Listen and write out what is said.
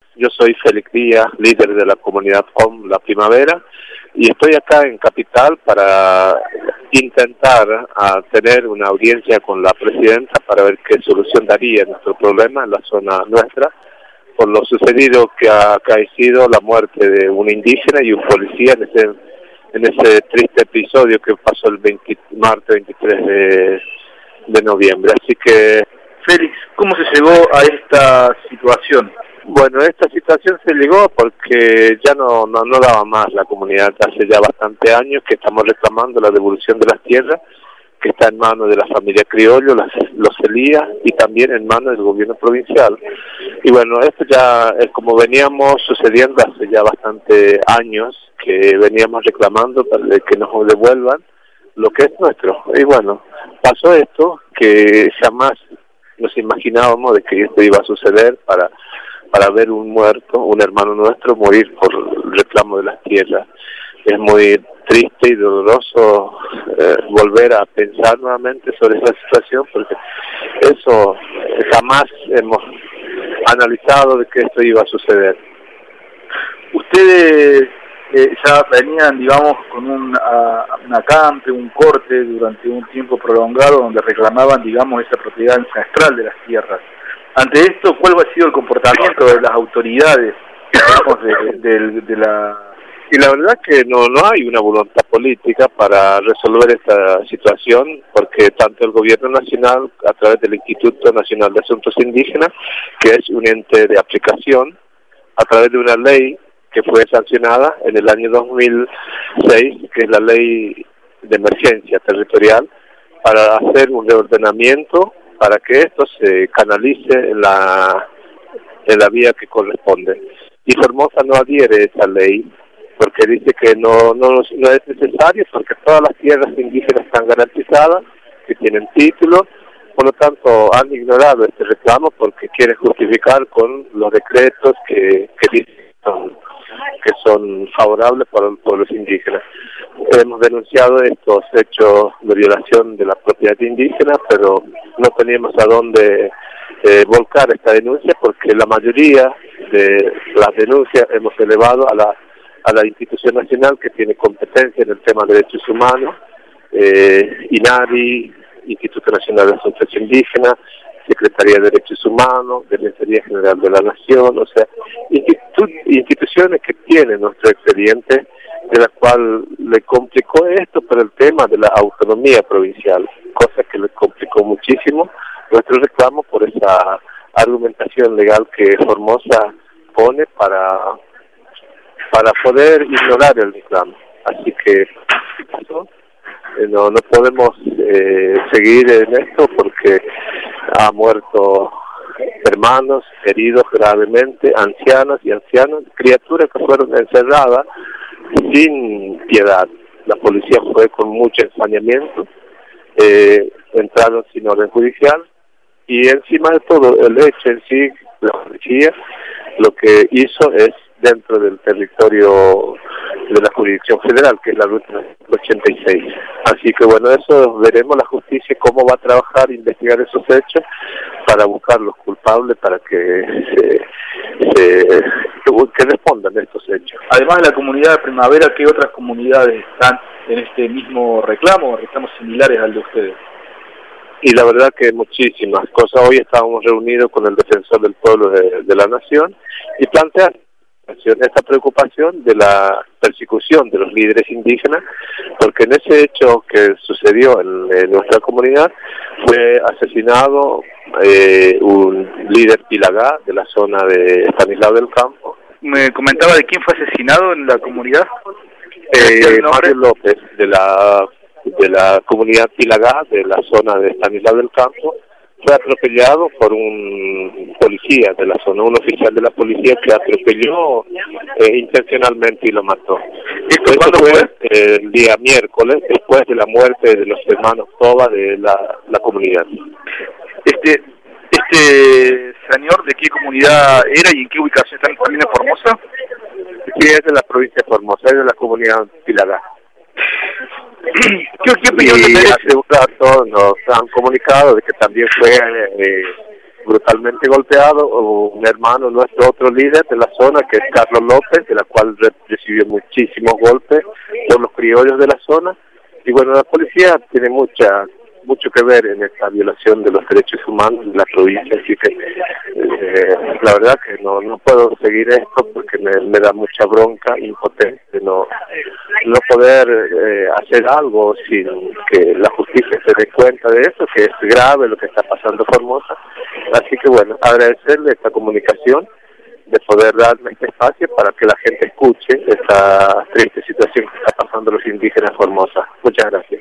Yo soy Félix Díaz, líder de la comunidad COM La Primavera, y estoy acá en Capital para intentar tener una audiencia con la presidenta para ver qué solución daría nuestro problema en la zona nuestra, por lo sucedido que ha acaecido la muerte de un indígena y un policía en ese triste episodio que pasó el martes 23 de noviembre. Así que, Félix, ¿cómo se llegó a esta situación? Bueno, esta situación se llegó porque ya no daba más la comunidad. Hace ya bastante años que estamos reclamando la devolución de las tierras, que está en manos de la familia criollo, los Elías, y también en manos del gobierno provincial. Y bueno, esto ya es como veníamos sucediendo hace ya bastante años, que veníamos reclamando para que nos devuelvan lo que es nuestro. Y bueno, pasó esto, que jamás nos imaginábamos de que esto iba a suceder para ver un muerto, un hermano nuestro, morir por el reclamo de las tierras. Es muy triste y doloroso volver a pensar nuevamente sobre esa situación, porque eso jamás hemos analizado de que esto iba a suceder. Ustedes ya venían, digamos, con un acampe, un corte durante un tiempo prolongado donde reclamaban, digamos, esa propiedad ancestral de las tierras. Ante esto, ¿cuál ha sido el comportamiento de las autoridades, digamos, de la...? Y la verdad que no hay una voluntad política para resolver esta situación, porque tanto el gobierno nacional, a través del Instituto Nacional de Asuntos Indígenas, que es un ente de aplicación, a través de una ley que fue sancionada en el año 2006, que es la ley de emergencia territorial, para hacer un reordenamiento para que esto se canalice en la vía que corresponde. Y Formosa no adhiere a esa ley, porque dice que no es necesario, porque todas las tierras indígenas están garantizadas, que tienen título. Por lo tanto, han ignorado este reclamo porque quieren justificar con los decretos que dicen que son favorables para los indígenas. Hemos denunciado estos hechos de violación de la propiedad indígena, pero no teníamos a dónde volcar esta denuncia, porque la mayoría de las denuncias hemos elevado a la institución nacional que tiene competencia en el tema de derechos humanos, INADI, Instituto Nacional de Asuntos Indígenas, Secretaría de Derechos Humanos, Defensoría General de la Nación, o sea, instituciones que tienen nuestro expediente, de la cual le complicó esto por el tema de la autonomía provincial, cosa que le complicó muchísimo nuestro reclamo por esa argumentación legal que Formosa pone para poder ignorar el reclamo. Así que no podemos seguir en esto porque ha muerto hermanos, heridos gravemente, ancianos y ancianos, criaturas que fueron encerradas sin piedad. La policía fue con mucho ensañamiento, entraron sin orden judicial, y encima de todo el hecho en sí, la policía lo que hizo es dentro del territorio de la jurisdicción federal, que es la ruta 86. Así que bueno, eso veremos la justicia cómo va a trabajar, investigar esos hechos para buscar los culpables, para que respondan a estos hechos. Además de la comunidad de Primavera, ¿qué otras comunidades están en este mismo reclamo, reclamos similares al de ustedes? Y la verdad que muchísimas cosas. Hoy estábamos reunidos con el defensor del pueblo de la nación y plantear esta preocupación de la persecución de los líderes indígenas, porque en ese hecho que sucedió en nuestra comunidad fue asesinado un líder pilagá de la zona de Estanislao del Campo. ¿Me comentaba de quién fue asesinado en la comunidad? Mario López, de la comunidad pilagá de la zona de Estanislao del Campo. Fue atropellado por un policía de la zona, un oficial de la policía que atropelló intencionalmente y lo mató. Esto fue el día miércoles, después de la muerte de los hermanos Toba de la comunidad. Este señor, ¿de qué comunidad era y en qué ubicación está? ¿También en Formosa? Sí, es de la provincia de Formosa, es de la comunidad pilagá. ¿Qué opinión y hace un rato nos han comunicado de que también fue brutalmente golpeado, o un hermano nuestro, otro líder de la zona, que es Carlos López, de la cual recibió muchísimos golpes por los criollos de la zona. Y bueno, la policía tiene mucho que ver en esta violación de los derechos humanos en la provincia, así que la verdad que no puedo seguir esto porque me da mucha bronca, impotente, no poder hacer algo sin que la justicia se dé cuenta de eso, que es grave lo que está pasando en Formosa. Así que bueno, agradecerle esta comunicación, de poder darme este espacio para que la gente escuche esta triste situación que está pasando los indígenas en Formosa. Muchas gracias.